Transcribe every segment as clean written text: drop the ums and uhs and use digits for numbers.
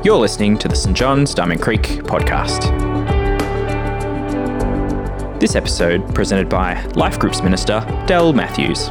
You're listening to the St John's Diamond Creek podcast. This episode presented by Life Groups Minister Del Matthews.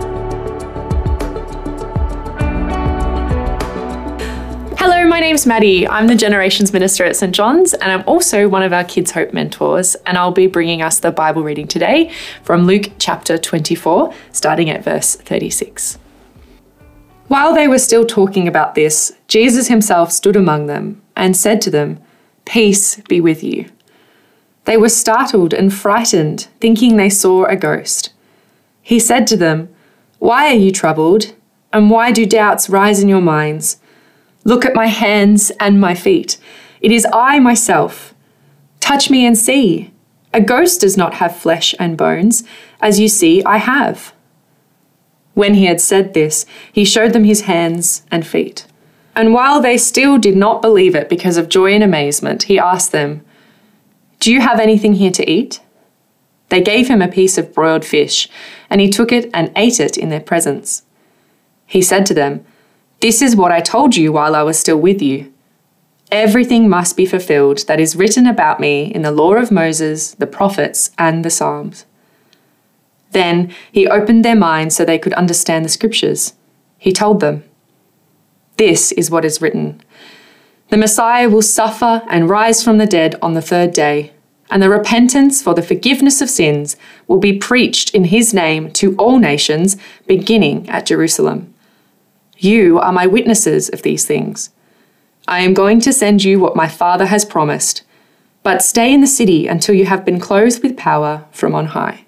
Hello, my name's Maddie. I'm the Generations Minister at St John's, and I'm also one of our Kids Hope mentors, and I'll be bringing us the Bible reading today from Luke chapter 24, starting at verse 36. While they were still talking about this, Jesus himself stood among them and said to them, "Peace be with you." They were startled and frightened, thinking they saw a ghost. He said to them, "Why are you troubled? And why do doubts rise in your minds? Look at my hands and my feet. It is I myself. Touch me and see. A ghost does not have flesh and bones, as you see I have." When he had said this, he showed them his hands and feet. And while they still did not believe it because of joy and amazement, he asked them, "Do you have anything here to eat?" They gave him a piece of broiled fish, and he took it and ate it in their presence. He said to them, "This is what I told you while I was still with you. Everything must be fulfilled that is written about me in the law of Moses, the prophets, and the Psalms." Then he opened their minds so they could understand the scriptures. He told them, "This is what is written. The Messiah will suffer and rise from the dead on the third day, and the repentance for the forgiveness of sins will be preached in his name to all nations, beginning at Jerusalem. You are my witnesses of these things. I am going to send you what my Father has promised, but stay in the city until you have been clothed with power from on high."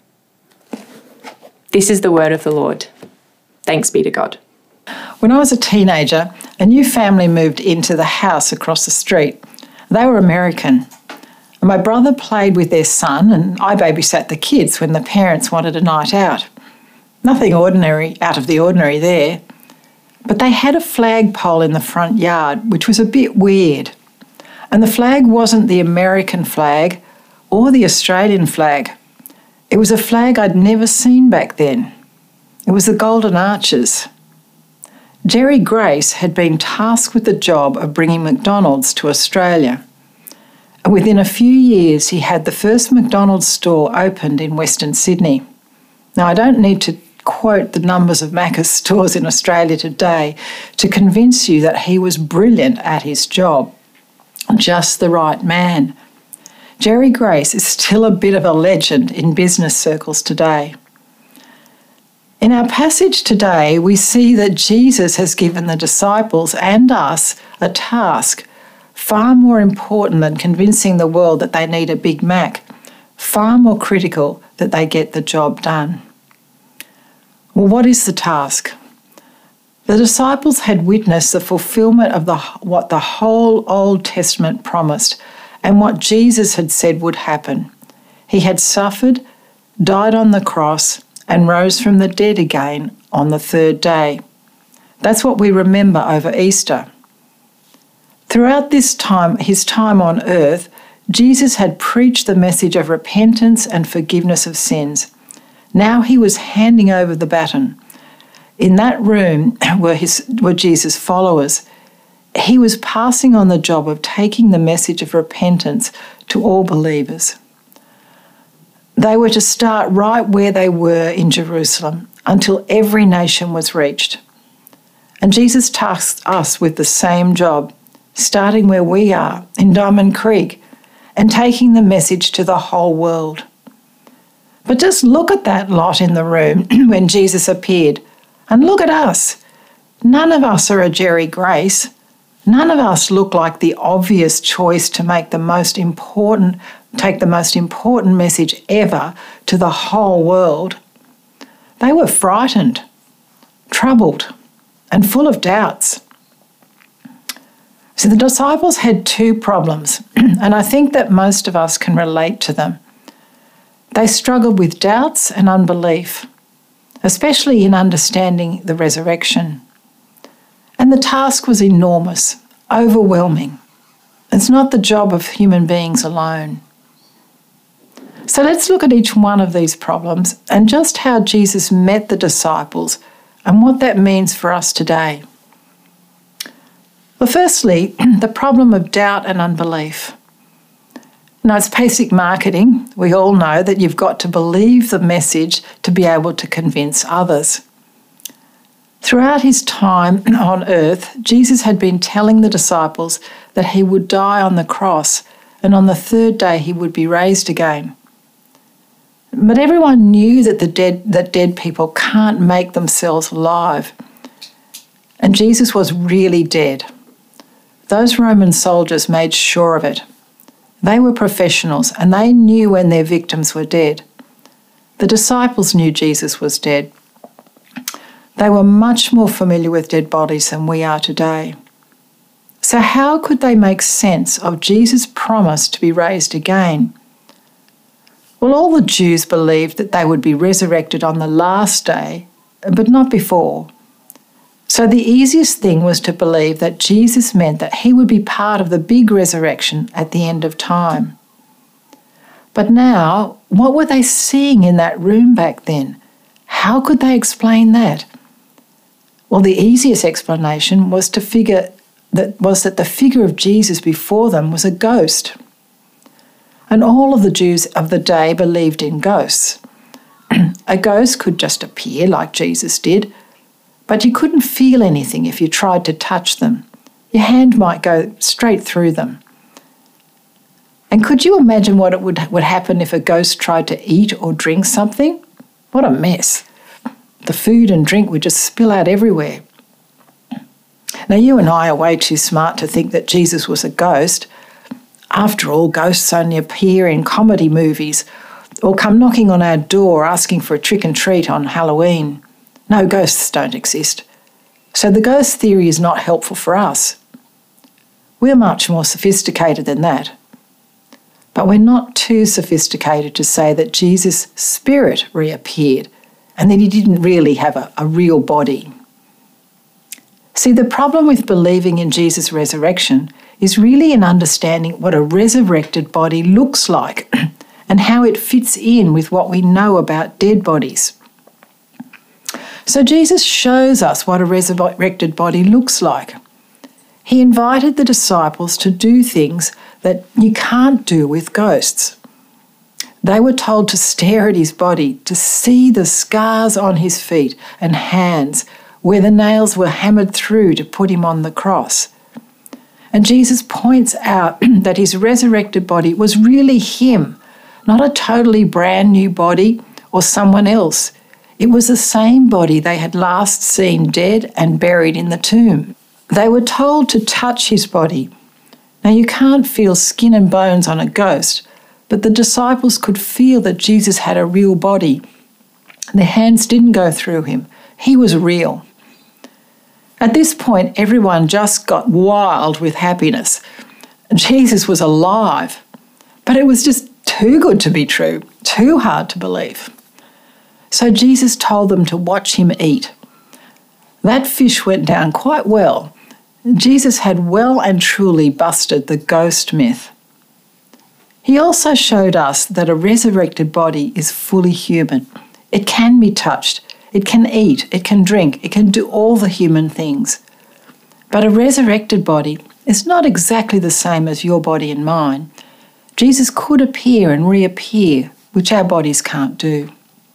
This is the word of the Lord. Thanks be to God. When I was a teenager, a new family moved into the house across the street. They were American. My brother played with their son and I babysat the kids when the parents wanted a night out. Nothing out of the ordinary there. But they had a flagpole in the front yard, which was a bit weird. And the flag wasn't the American flag or the Australian flag. It was a flag I'd never seen back then. It was the Golden Arches. Jerry Grace had been tasked with the job of bringing McDonald's to Australia. And within a few years, he had the first McDonald's store opened in Western Sydney. Now, I don't need to quote the numbers of Macca's stores in Australia today to convince you that he was brilliant at his job. Just the right man. Jerry Grace is still a bit of a legend in business circles today. In our passage today, we see that Jesus has given the disciples and us a task far more important than convincing the world that they need a Big Mac, far more critical that they get the job done. Well, what is the task? The disciples had witnessed the fulfillment of what the whole Old Testament promised and what Jesus had said would happen. He had suffered, died on the cross, and rose from the dead again on the third day. That's what we remember over Easter. Throughout his time on earth, Jesus had preached the message of repentance and forgiveness of sins. Now he was handing over the baton. In that room were Jesus' followers. He was passing on the job of taking the message of repentance to all believers. They were to start right where they were in Jerusalem until every nation was reached. And Jesus tasked us with the same job, starting where we are, in Diamond Creek, and taking the message to the whole world. But just look at that lot in the room when Jesus appeared, and look at us. None of us are a Jerry Grace. None of us look like the obvious choice to take the most important message ever to the whole world. They were frightened, troubled, and full of doubts. So the disciples had two problems, and I think that most of us can relate to them. They struggled with doubts and unbelief, especially in understanding the resurrection. And the task was enormous, overwhelming. It's not the job of human beings alone. So let's look at each one of these problems and just how Jesus met the disciples and what that means for us today. Well, firstly, the problem of doubt and unbelief. Now, it's basic marketing. We all know that you've got to believe the message to be able to convince others. Throughout his time on earth, Jesus had been telling the disciples that he would die on the cross and on the third day he would be raised again. But everyone knew that dead people can't make themselves alive. And Jesus was really dead. Those Roman soldiers made sure of it. They were professionals and they knew when their victims were dead. The disciples knew Jesus was dead. They were much more familiar with dead bodies than we are today. So how could they make sense of Jesus' promise to be raised again? Well, all the Jews believed that they would be resurrected on the last day, but not before. So the easiest thing was to believe that Jesus meant that he would be part of the big resurrection at the end of time. But now, what were they seeing in that room back then? How could they explain that? Well, the easiest explanation was that the figure of Jesus before them was a ghost. And all of the Jews of the day believed in ghosts. A ghost could just appear like Jesus did, but you couldn't feel anything if you tried to touch them. Your hand might go straight through them. And could you imagine what it would happen if a ghost tried to eat or drink something? What a mess. The food and drink would just spill out everywhere. Now, you and I are way too smart to think that Jesus was a ghost. After all, ghosts only appear in comedy movies or come knocking on our door asking for a trick and treat on Halloween. No, ghosts don't exist. So the ghost theory is not helpful for us. We're much more sophisticated than that. But we're not too sophisticated to say that Jesus' spirit reappeared and that he didn't really have a real body. See, the problem with believing in Jesus' resurrection is really in understanding what a resurrected body looks like and how it fits in with what we know about dead bodies. So Jesus shows us what a resurrected body looks like. He invited the disciples to do things that you can't do with ghosts. They were told to stare at his body, to see the scars on his feet and hands where the nails were hammered through to put him on the cross. And Jesus points out that his resurrected body was really him, not a totally brand new body or someone else. It was the same body they had last seen dead and buried in the tomb. They were told to touch his body. Now, you can't feel skin and bones on a ghost, but the disciples could feel that Jesus had a real body. Their hands didn't go through him. He was real. At this point, everyone just got wild with happiness. Jesus was alive, but it was just too good to be true, too hard to believe. So Jesus told them to watch him eat. That fish went down quite well. Jesus had well and truly busted the ghost myth. He also showed us that a resurrected body is fully human. It can be touched, it can eat, it can drink, it can do all the human things. But a resurrected body is not exactly the same as your body and mine. Jesus could appear and reappear, which our bodies can't do.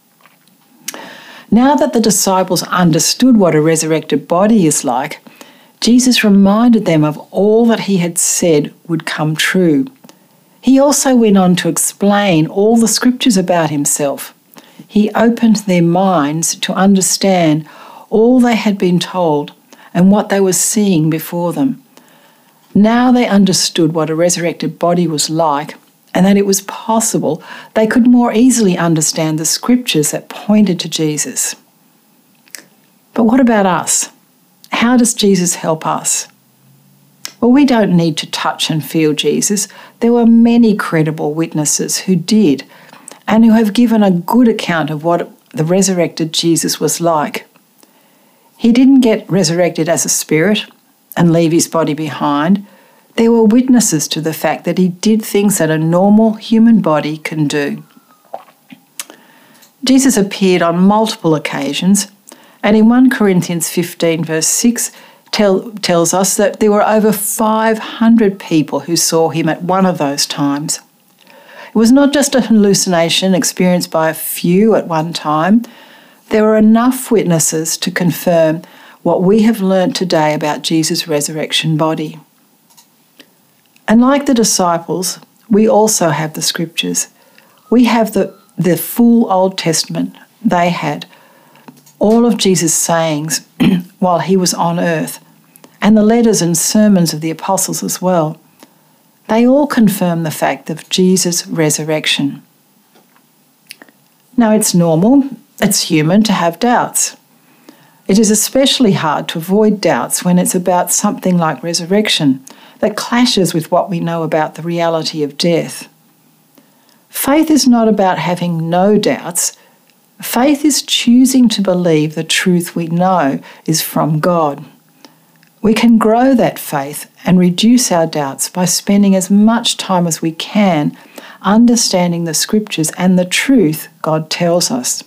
Now that the disciples understood what a resurrected body is like, Jesus reminded them of all that he had said would come true. He also went on to explain all the scriptures about himself. He opened their minds to understand all they had been told and what they were seeing before them. Now they understood what a resurrected body was like, and that it was possible they could more easily understand the scriptures that pointed to Jesus. But what about us? How does Jesus help us? Well, we don't need to touch and feel Jesus. There were many credible witnesses who did, and who have given a good account of what the resurrected Jesus was like. He didn't get resurrected as a spirit and leave his body behind. There were witnesses to the fact that he did things that a normal human body can do. Jesus appeared on multiple occasions, and in 1 Corinthians 15 verse 6 tells us that there were over 500 people who saw him at one of those times. It was not just a hallucination experienced by a few at one time. There were enough witnesses to confirm what we have learnt today about Jesus' resurrection body. And like the disciples, we also have the scriptures. We have the full Old Testament they had, all of Jesus' sayings while he was on earth, and the letters and sermons of the apostles as well. They all confirm the fact of Jesus' resurrection. Now, it's normal, it's human to have doubts. It is especially hard to avoid doubts when it's about something like resurrection that clashes with what we know about the reality of death. Faith is not about having no doubts. Faith is choosing to believe the truth we know is from God. We can grow that faith and reduce our doubts by spending as much time as we can understanding the scriptures and the truth God tells us.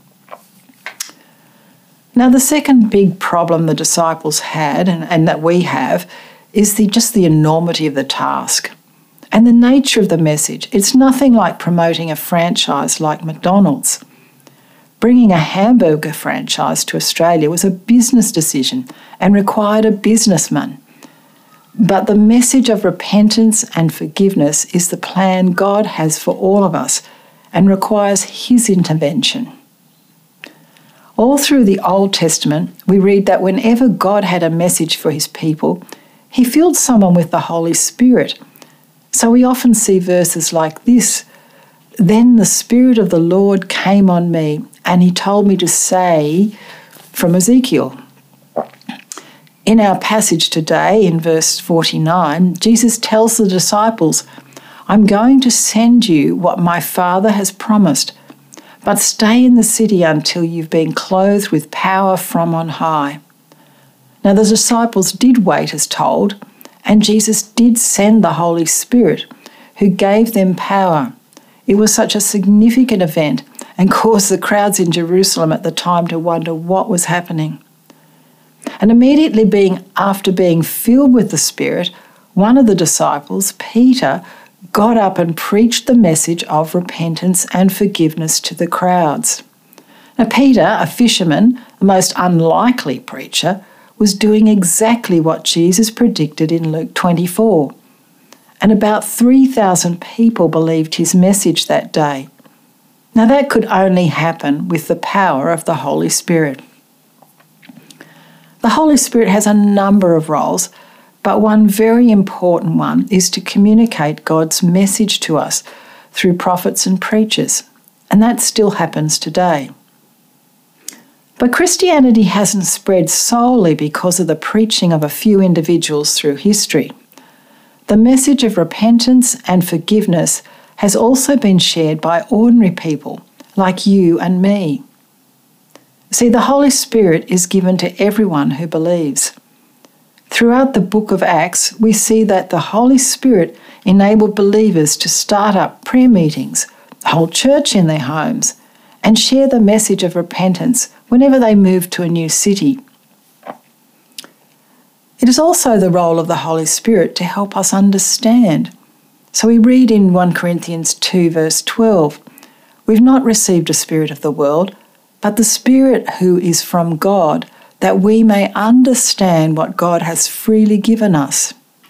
Now, the second big problem the disciples had, and that we have, is just the enormity of the task and the nature of the message. It's nothing like promoting a franchise like McDonald's. Bringing a hamburger franchise to Australia was a business decision and required a businessman. But the message of repentance and forgiveness is the plan God has for all of us and requires His intervention. All through the Old Testament, we read that whenever God had a message for His people, He filled someone with the Holy Spirit. So we often see verses like this: "Then the Spirit of the Lord came on me, and He told me to say," from Ezekiel. In our passage today, in verse 49, Jesus tells the disciples, "I'm going to send you what my Father has promised, but stay in the city until you've been clothed with power from on high." Now the disciples did wait as told, and Jesus did send the Holy Spirit, who gave them power. It was such a significant event and caused the crowds in Jerusalem at the time to wonder what was happening. And immediately after being filled with the Spirit, one of the disciples, Peter, got up and preached the message of repentance and forgiveness to the crowds. Now, Peter, a fisherman, the most unlikely preacher, was doing exactly what Jesus predicted in Luke 24. And about 3,000 people believed his message that day. Now, that could only happen with the power of the Holy Spirit. The Holy Spirit has a number of roles, but one very important one is to communicate God's message to us through prophets and preachers, and that still happens today. But Christianity hasn't spread solely because of the preaching of a few individuals through history. The message of repentance and forgiveness has also been shared by ordinary people like you and me. See, the Holy Spirit is given to everyone who believes. Throughout the book of Acts, we see that the Holy Spirit enabled believers to start up prayer meetings, hold church in their homes, and share the message of repentance whenever they moved to a new city. It is also the role of the Holy Spirit to help us understand. So we read in 1 Corinthians 2 verse 12, "We've not received a spirit of the world, but the Spirit who is from God, that we may understand what God has freely given us."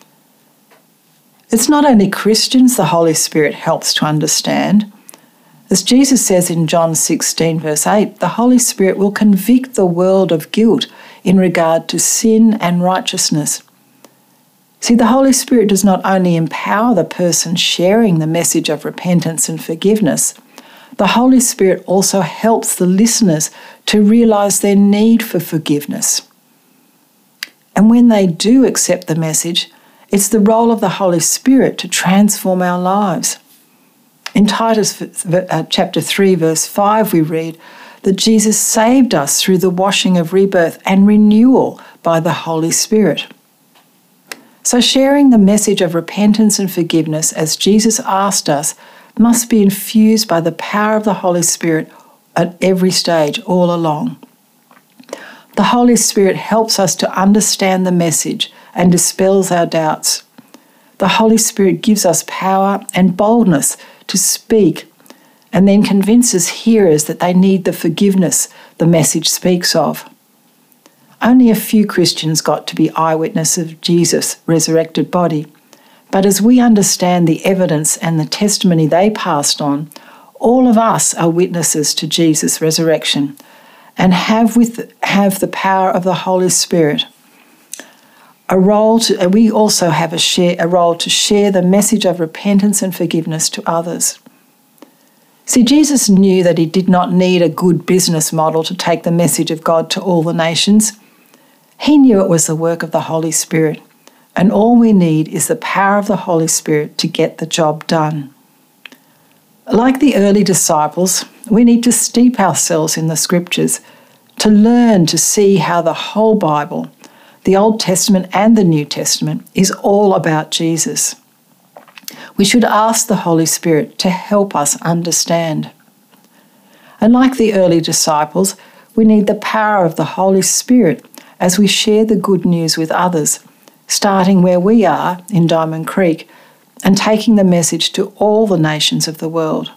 It's not only Christians the Holy Spirit helps to understand. As Jesus says in John 16 verse 8, the Holy Spirit will convict the world of guilt in regard to sin and righteousness. See, the Holy Spirit does not only empower the person sharing the message of repentance and forgiveness, the Holy Spirit also helps the listeners to realize their need for forgiveness. And when they do accept the message, it's the role of the Holy Spirit to transform our lives. In Titus chapter 3 verse 5 we read that Jesus saved us through the washing of rebirth and renewal by the Holy Spirit. So sharing the message of repentance and forgiveness as Jesus asked us must be infused by the power of the Holy Spirit at every stage all along. The Holy Spirit helps us to understand the message and dispels our doubts. The Holy Spirit gives us power and boldness to speak and then convinces hearers that they need the forgiveness the message speaks of. Only a few Christians got to be eyewitnesses of Jesus' resurrected body, but as we understand the evidence and the testimony they passed on, all of us are witnesses to Jesus' resurrection and have the power of the Holy Spirit. We also have a role to share the message of repentance and forgiveness to others. See, Jesus knew that he did not need a good business model to take the message of God to all the nations. He knew it was the work of the Holy Spirit, and all we need is the power of the Holy Spirit to get the job done. Like the early disciples, we need to steep ourselves in the Scriptures to learn to see how the whole Bible, the Old Testament and the New Testament, is all about Jesus. We should ask the Holy Spirit to help us understand. And like the early disciples, we need the power of the Holy Spirit as we share the good news with others, starting where we are in Diamond Creek and taking the message to all the nations of the world.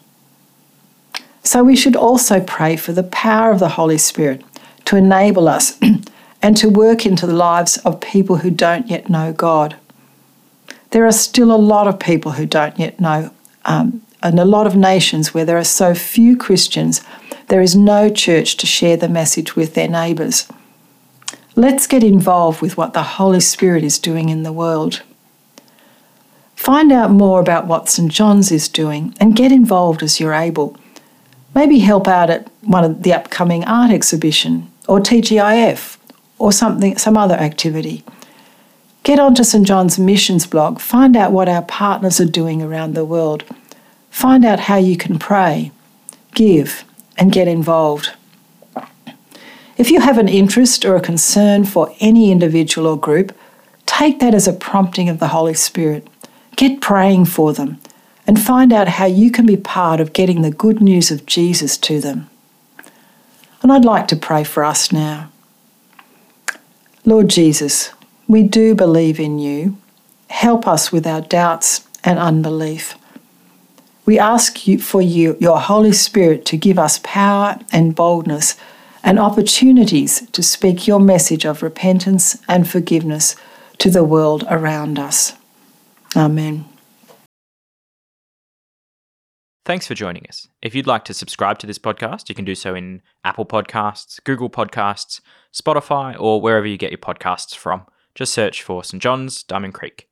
So we should also pray for the power of the Holy Spirit to enable us and to work into the lives of people who don't yet know God. There are still a lot of people who don't yet know, and a lot of nations where there are so few Christians, there is no church to share the message with their neighbours. Let's get involved with what the Holy Spirit is doing in the world. Find out more about what St. John's is doing and get involved as you're able. Maybe help out at one of the upcoming art exhibition or TGIF or some other activity. Get onto St. John's Missions blog, find out what our partners are doing around the world. Find out how you can pray, give, and get involved. If you have an interest or a concern for any individual or group, take that as a prompting of the Holy Spirit. Get praying for them and find out how you can be part of getting the good news of Jesus to them. And I'd like to pray for us now. Lord Jesus, we do believe in you. Help us with our doubts and unbelief. We ask you for your Holy Spirit to give us power and boldness and opportunities to speak your message of repentance and forgiveness to the world around us. Amen. Thanks for joining us. If you'd like to subscribe to this podcast, you can do so in Apple Podcasts, Google Podcasts, Spotify, or wherever you get your podcasts from. Just search for St. John's, Diamond Creek.